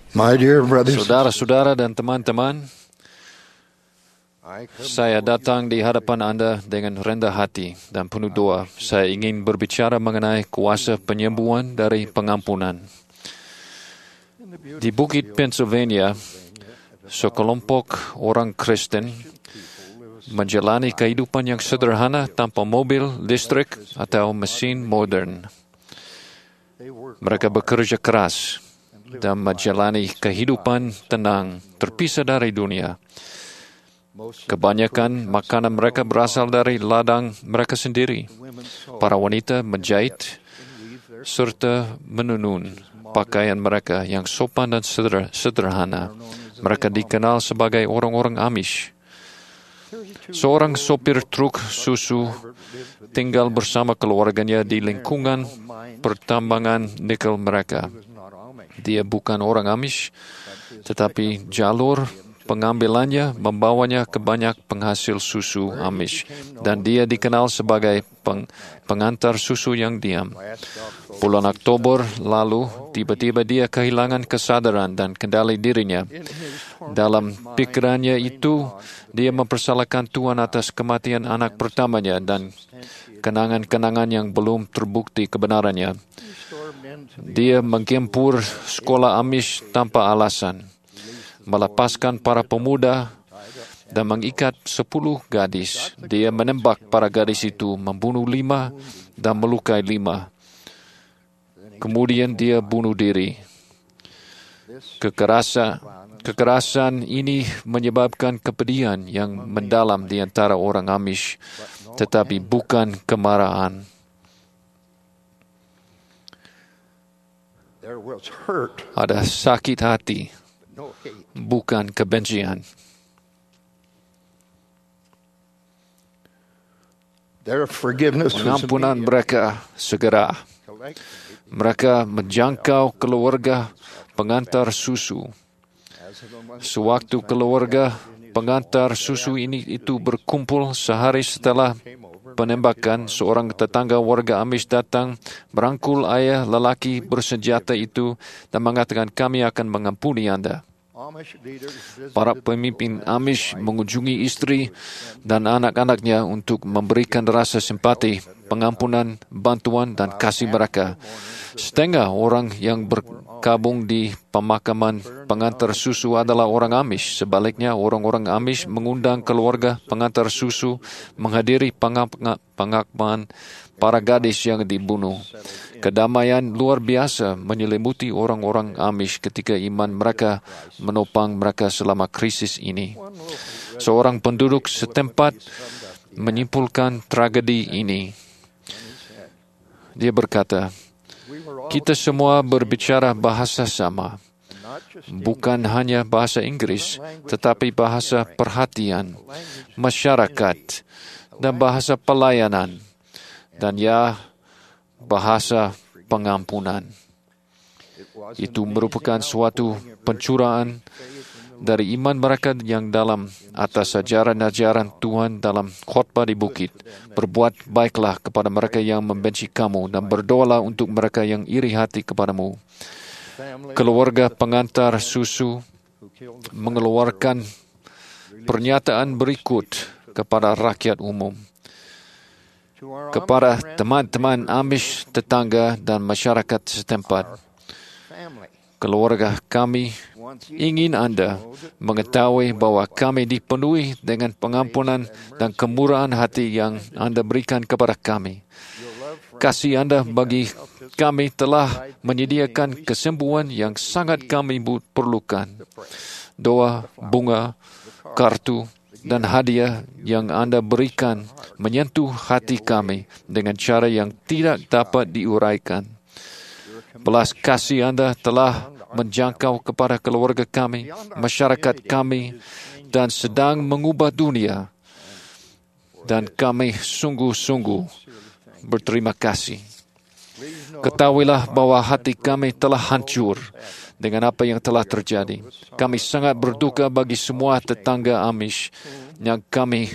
My dear brothers, Saudara-saudara dan teman-teman, saya datang di hadapan Anda dengan rendah hati dan penuh doa. Saya ingin berbicara mengenai kuasa penyembuhan dari pengampunan. Di Bukit Pennsylvania, sekelompok orang Kristen menjalani kehidupan yang sederhana tanpa mobil listrik atau mesin modern. Mereka bekerja keras dan menjalani kehidupan tenang, terpisah dari dunia. Kebanyakan makanan mereka berasal dari ladang mereka sendiri. Para wanita menjahit serta menenun pakaian mereka yang sopan dan sederhana. Mereka dikenal sebagai orang-orang Amish. Seorang sopir truk susu tinggal bersama keluarganya di lingkungan pertambangan nikel mereka. Dia bukan orang Amish, tetapi jalur pengambilannya membawanya ke banyak penghasil susu Amish, dan dia dikenal sebagai pengantar susu yang diam. Bulan Oktober lalu, tiba-tiba dia kehilangan kesadaran dan kendali dirinya. Dalam pikirannya itu, dia mempersalahkan Tuhan atas kematian anak pertamanya dan kenangan-kenangan yang belum terbukti kebenarannya. Dia menggempur sekolah Amish tanpa alasan, melepaskan para pemuda dan mengikat 10 gadis. Dia menembak para gadis itu, membunuh 5 dan melukai 5. Kemudian dia bunuh diri. Kekerasan ini menyebabkan kepedihan yang mendalam di antara orang Amish, tetapi bukan kemarahan. Ada sakit hati, bukan kebencian. Pengampunan mereka segera. Mereka menjangkau keluarga pengantar susu. Sewaktu keluarga pengantar susu itu berkumpul sehari setelah penembakan, seorang tetangga warga Amish datang, merangkul ayah lelaki bersenjata itu dan mengatakan, "Kami akan mengampuni Anda." Para pemimpin Amish mengunjungi istri dan anak-anaknya untuk memberikan rasa simpati, pengampunan, bantuan, dan kasih mereka. Setengah orang yang bergabung di pemakaman pengantar susu adalah orang Amish. Sebaliknya, orang-orang Amish mengundang keluarga pengantar susu menghadiri pemakaman para gadis yang dibunuh. Kedamaian luar biasa menyelimuti orang-orang Amish ketika iman mereka menopang mereka selama krisis ini. Seorang penduduk setempat menyimpulkan tragedi ini. Dia berkata, "Kita semua berbicara bahasa sama, bukan hanya bahasa Inggris, tetapi bahasa perhatian, masyarakat, dan bahasa pelayanan, dan bahasa pengampunan." Itu merupakan suatu pencurahan dari iman mereka yang dalam atas ajaran-ajaran Tuhan dalam khotbah di bukit. "Berbuat baiklah kepada mereka yang membenci kamu dan berdoalah untuk mereka yang iri hati kepadamu." Keluarga pengantar susu mengeluarkan pernyataan berikut kepada rakyat umum. Kepada teman-teman Amish, tetangga, dan masyarakat setempat, keluarga kami ingin Anda mengetahui bahwa kami dipenuhi dengan pengampunan dan kemurahan hati yang Anda berikan kepada kami. Kasih Anda bagi kami telah menyediakan kesembuhan yang sangat kami perlukan. Doa, bunga, kartu, dan hadiah yang Anda berikan menyentuh hati kami dengan cara yang tidak dapat diuraikan. Belas kasih Anda telah menjangkau kepada keluarga kami, masyarakat kami, dan sedang mengubah dunia. Dan kami sungguh-sungguh berterima kasih. Ketahuilah bahwa hati kami telah hancur dengan apa yang telah terjadi. Kami sangat berduka bagi semua tetangga Amish yang kami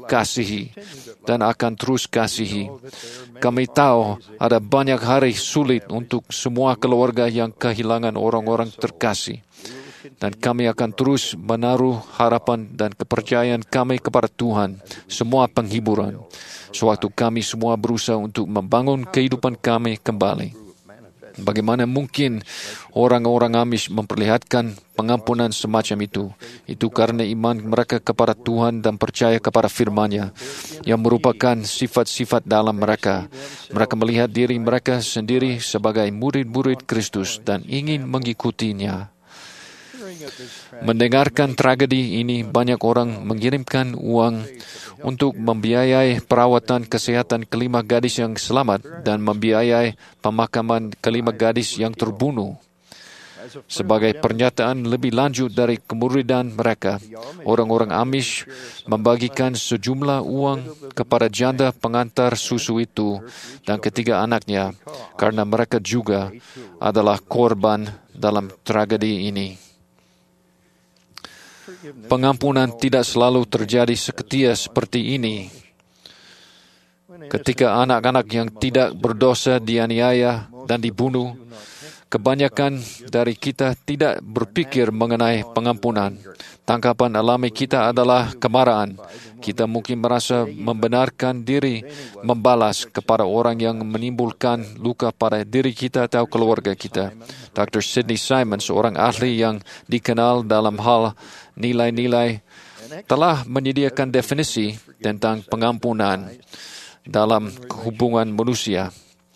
kasihi dan akan terus kasihi. Kami tahu ada banyak hari sulit untuk semua keluarga yang kehilangan orang-orang terkasih. Dan kami akan terus menaruh harapan dan kepercayaan kami kepada Tuhan, semua penghiburan, sewaktu kami semua berusaha untuk membangun kehidupan kami kembali. Bagaimana mungkin orang-orang Amish memperlihatkan pengampunan semacam itu? Itu karena iman mereka kepada Tuhan dan percaya kepada firman-Nya, yang merupakan sifat-sifat dalam mereka. Mereka melihat diri mereka sendiri sebagai murid-murid Kristus dan ingin mengikutinya. Mendengarkan tragedi ini, banyak orang mengirimkan uang untuk membiayai perawatan kesehatan kelima gadis yang selamat dan membiayai pemakaman kelima gadis yang terbunuh. Sebagai pernyataan lebih lanjut dari kemuridan mereka, orang-orang Amish membagikan sejumlah uang kepada janda pengantar susu itu dan ketiga anaknya, karena mereka juga adalah korban dalam tragedi ini. Pengampunan tidak selalu terjadi seketika seperti ini. Ketika anak-anak yang tidak berdosa dianiaya dan dibunuh, kebanyakan dari kita tidak berpikir mengenai pengampunan. Tangkapan alami kita adalah kemarahan. Kita mungkin merasa membenarkan diri membalas kepada orang yang menimbulkan luka pada diri kita atau keluarga kita. Dr. Sidney Simon, seorang ahli yang dikenal dalam hal nilai-nilai, telah menyediakan definisi tentang pengampunan dalam hubungan manusia.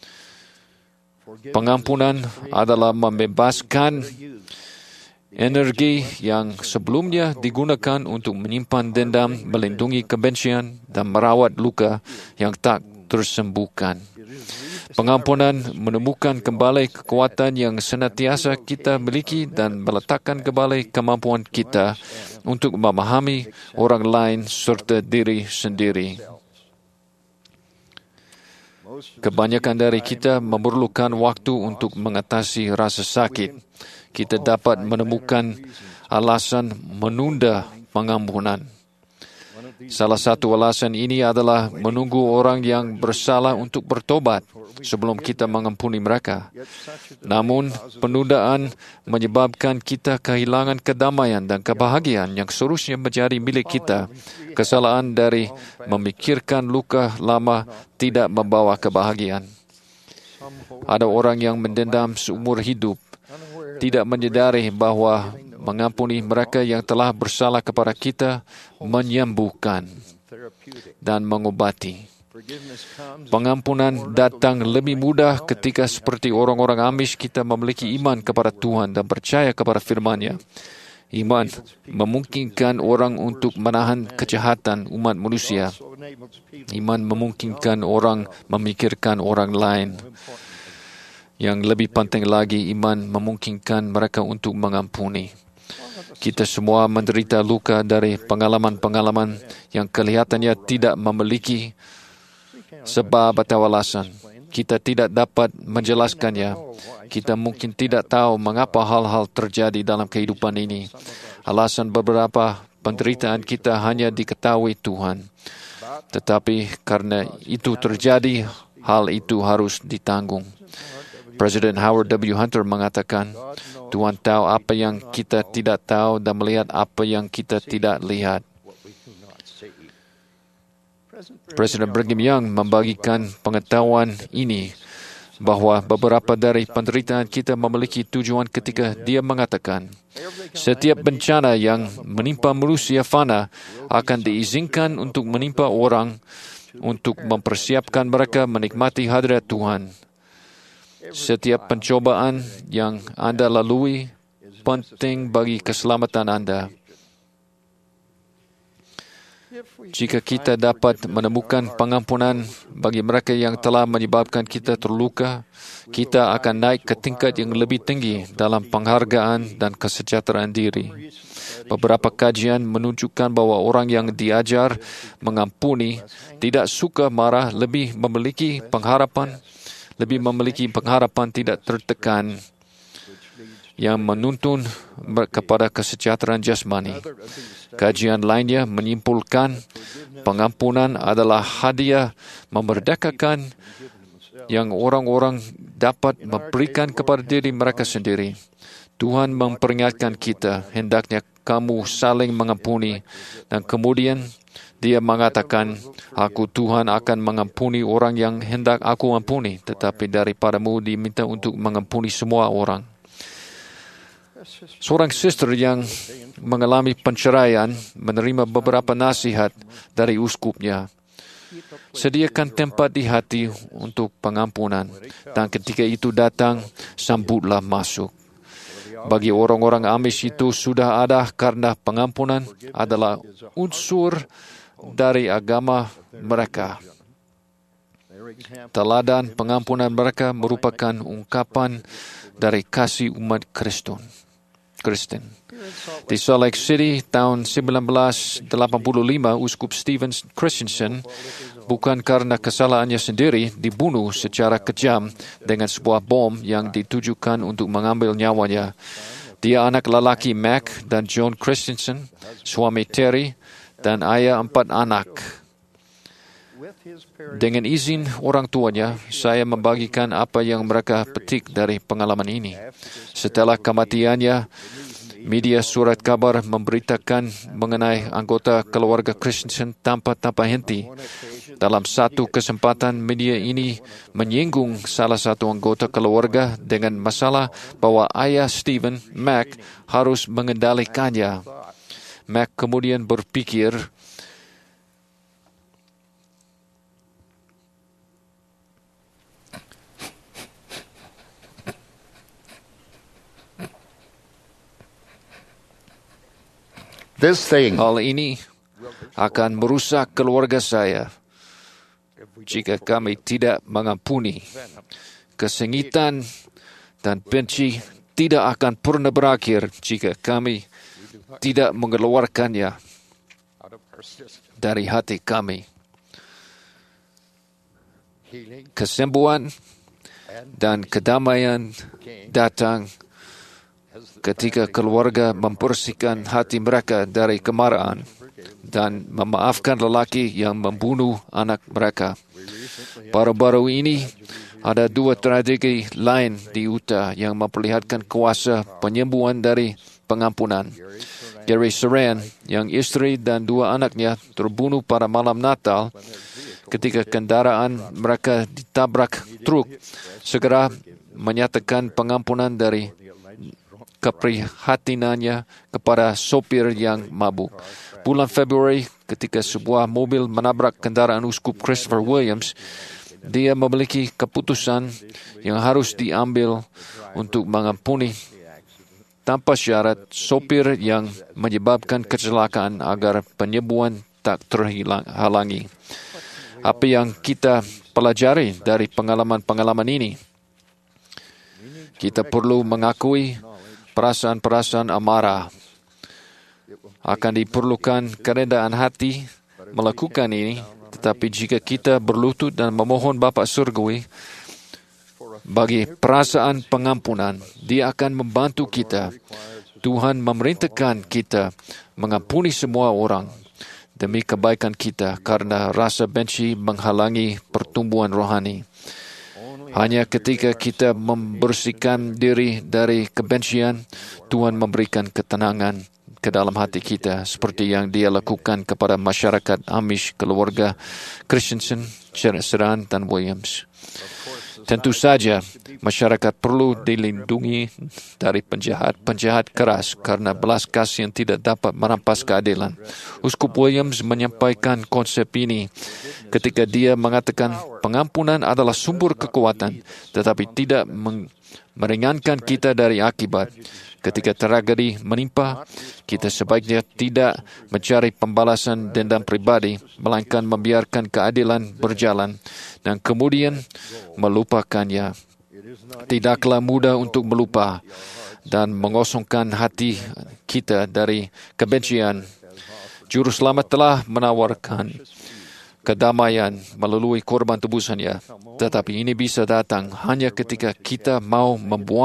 Pengampunan adalah membebaskan energi yang sebelumnya digunakan untuk menyimpan dendam, melindungi kebencian, dan merawat luka yang tak tersembuhkan. Pengampunan menemukan kembali kekuatan yang senantiasa kita miliki dan meletakkan kembali kemampuan kita untuk memahami orang lain serta diri sendiri. Kebanyakan dari kita memerlukan waktu untuk mengatasi rasa sakit. Kita dapat menemukan alasan menunda pengampunan. Salah satu alasan ini adalah menunggu orang yang bersalah untuk bertobat sebelum kita mengampuni mereka. Namun, penundaan menyebabkan kita kehilangan kedamaian dan kebahagiaan yang seharusnya menjadi milik kita. Kesalahan dari memikirkan luka lama tidak membawa kebahagiaan. Ada orang yang mendendam seumur hidup, tidak menyadari bahwa mengampuni mereka yang telah bersalah kepada kita menyembuhkan dan mengobati. Pengampunan datang lebih mudah ketika seperti orang-orang Amish kita memiliki iman kepada Tuhan dan percaya kepada firman-Nya. Iman memungkinkan orang untuk menahan kejahatan umat manusia. Iman memungkinkan orang memikirkan orang lain. Yang lebih penting lagi, iman memungkinkan mereka untuk mengampuni. Kita semua menderita luka dari pengalaman-pengalaman yang kelihatannya tidak memiliki sebab atau alasan. Kita tidak dapat menjelaskannya. Kita mungkin tidak tahu mengapa hal-hal terjadi dalam kehidupan ini. Alasan beberapa penderitaan kita hanya diketahui Tuhan. Tetapi karena itu terjadi, hal itu harus ditanggung. Presiden Howard W. Hunter mengatakan, Tuhan tahu apa yang kita tidak tahu dan melihat apa yang kita tidak lihat. Presiden Brigham Young membagikan pengetahuan ini bahwa beberapa dari penderitaan kita memiliki tujuan ketika dia mengatakan, setiap bencana yang menimpa manusia fana akan diizinkan untuk menimpa orang untuk mempersiapkan mereka menikmati hadirat Tuhan. Setiap pencobaan yang Anda lalui penting bagi keselamatan Anda. Jika kita dapat menemukan pengampunan bagi mereka yang telah menyebabkan kita terluka, kita akan naik ke tingkat yang lebih tinggi dalam penghargaan dan kesejahteraan diri. Beberapa kajian menunjukkan bahwa orang yang diajar mengampuni tidak suka marah lebih memiliki pengharapan tidak tertekan, yang menuntun kepada kesejahteraan jasmani. Kajian lainnya menyimpulkan pengampunan adalah hadiah memerdekakan yang orang-orang dapat memberikan kepada diri mereka sendiri. Tuhan memperingatkan kita, hendaknya kamu saling mengampuni, dan kemudian Dia mengatakan, aku Tuhan akan mengampuni orang yang hendak aku ampuni, tetapi daripadamu diminta untuk mengampuni semua orang. Seorang suster yang mengalami penceraian menerima beberapa nasihat dari uskupnya. Sediakan tempat di hati untuk pengampunan, dan ketika itu datang, sambutlah masuk. Bagi orang-orang Amish itu sudah ada karena pengampunan adalah unsur dari agama mereka. Teladan pengampunan mereka merupakan ungkapan dari kasih umat Kristen. Di Salt Lake City tahun 1985, Uskup Stephen Christensen bukan karena kesalahannya sendiri dibunuh secara kejam dengan sebuah bom yang ditujukan untuk mengambil nyawanya. Dia anak lelaki Mac dan John Christensen, suami Terry, dan ayah 4 anak. Dengan izin orang tuanya, saya membagikan apa yang mereka petik dari pengalaman ini. Setelah kematiannya, media surat kabar memberitakan mengenai anggota keluarga Christensen tanpa henti. Dalam satu kesempatan, media ini menyinggung salah satu anggota keluarga dengan masalah bahwa ayah Stephen, Mac, harus mengendalikannya. Mac kemudian berpikir, hal ini akan merusak keluarga saya jika kami tidak mengampuni. Kesengitan dan benci tidak akan pernah berakhir jika kami tidak mengeluarkannya dari hati kami. Kesembuhan dan kedamaian datang ketika keluarga membersihkan hati mereka dari kemarahan dan memaafkan lelaki yang membunuh anak mereka. Baru-baru ini, ada 2 tragedi lain di Utah yang memperlihatkan kuasa penyembuhan dari pengampunan. Gary Saran, yang istri dan 2 anaknya terbunuh pada malam Natal ketika kendaraan mereka ditabrak truk, segera menyatakan pengampunan dari keprihatinannya kepada sopir yang mabuk. Bulan Februari, ketika sebuah mobil menabrak kendaraan Uskup Christopher Williams, dia memiliki keputusan yang harus diambil untuk mengampuni tanpa syarat sopir yang menyebabkan kecelakaan agar penyembuhan tak terhalangi. Apa yang kita pelajari dari pengalaman-pengalaman ini? Kita perlu mengakui perasaan-perasaan amarah. Akan diperlukan kerendahan hati melakukan ini, tetapi jika kita berlutut dan memohon Bapa Surgawi bagi perasaan pengampunan, Dia akan membantu kita. Tuhan memerintahkan kita mengampuni semua orang demi kebaikan kita karena rasa benci menghalangi pertumbuhan rohani. Hanya ketika kita membersihkan diri dari kebencian, Tuhan memberikan ketenangan ke dalam hati kita, seperti yang Dia lakukan kepada masyarakat Amish, keluarga Christensen, Saran, dan Williams. Tentu saja, masyarakat perlu dilindungi dari penjahat keras karena belas kasih yang tidak dapat merampas keadilan. Uskup Williams menyampaikan konsep ini ketika dia mengatakan pengampunan adalah sumber kekuatan, tetapi tidak meringankan kita dari akibat. Ketika tragedi menimpa, kita sebaiknya tidak mencari pembalasan dendam pribadi, melainkan membiarkan keadilan berjalan dan kemudian melupakannya. Tidaklah mudah untuk melupa dan mengosongkan hati kita dari kebencian. Juru Selamat telah menawarkan kedamaian melalui korban tebusannya, tetapi ini bisa datang hanya ketika kita mau membuang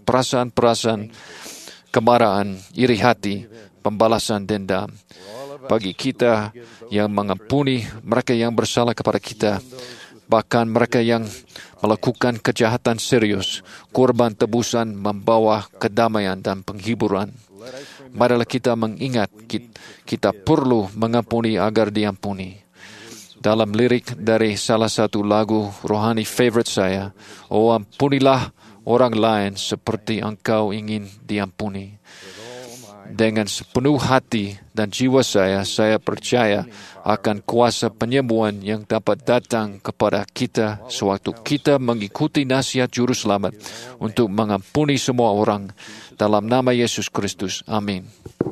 perasaan-perasaan kemarahan, iri hati, pembalasan dendam. Bagi kita yang mengampuni mereka yang bersalah kepada kita, bahkan mereka yang melakukan kejahatan serius, korban tebusan membawa kedamaian dan penghiburan. Marilah kita mengingat kita perlu mengampuni agar diampuni. Dalam lirik dari salah satu lagu rohani favorit saya, "Oh, ampunilah orang lain seperti engkau ingin diampuni." Dengan sepenuh hati dan jiwa saya percaya akan kuasa penyembuhan yang dapat datang kepada kita sewaktu kita mengikuti nasihat Juru Selamat untuk mengampuni semua orang dalam nama Yesus Kristus. Amin.